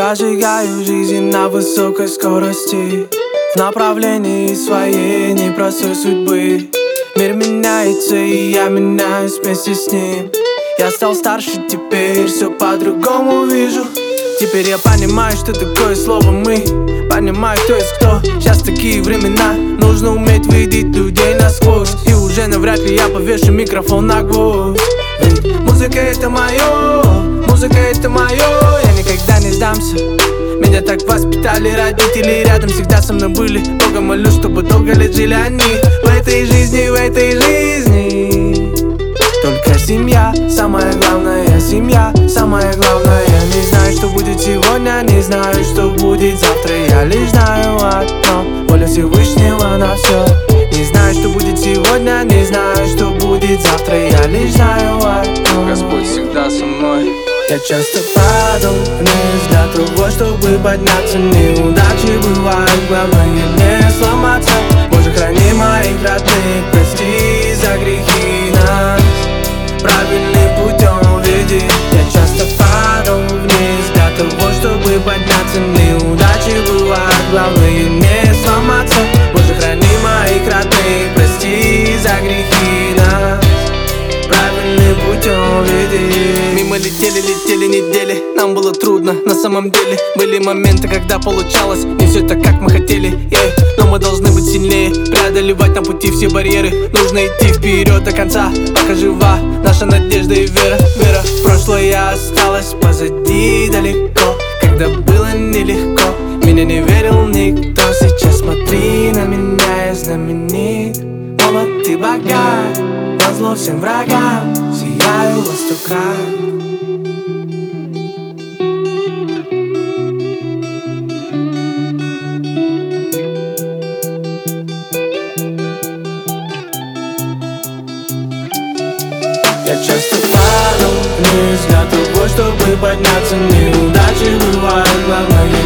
Прожигаю жизнь на высокой скорости, в направлении своей непростой судьбы. Мир меняется, и я меняюсь вместе с ним. Я стал старше, теперь все по-другому вижу. Теперь я понимаю, что такое слово «мы». Понимаю, кто есть кто. Сейчас такие времена, нужно уметь видеть людей насквозь. И уже навряд ли я повешу микрофон на гвоздь. Ведь музыка это мое, музыка это мое. Я никогда не сдамся. Меня так воспитали родители, рядом всегда со мной были. Бога молю, чтобы долго лет жили они. В этой жизни только семья, самая главная семья, самая главная. Не знаю, что будет сегодня, не знаю, что будет завтра. Я лишь знаю одно, воля Всевышнего на все. Не знаю, что будет сегодня, не знаю, что будет завтра. Я лишь знаю одно, Господь всегда со мной. я часто падал вниз для того, чтобы подняться. Неудачи бывают, главное не сломаться. Боже, храни моих родных, прости за грехи нас, правильным путем веди. Я часто падал вниз для того, чтобы подняться. Неудачи бывают, главное не сломаться. Боже, храни моих родных, прости за грехи нас, правильным путем веди. Мимо летели недели, нам было трудно на самом деле. Были моменты, когда получалось не все так, как мы хотели, но мы должны быть сильнее, преодолевать на пути все барьеры. Нужно идти вперед до конца, пока жива наша надежда и вера. Прошлое осталось позади далеко, когда было нелегко, меня не верил никто. Сейчас смотри на меня, я знаменит, молод и богат, назло всем врагам сияю во 100 крат. Я часто падал вниз для того, чтобы подняться. Неудачи бывают, главное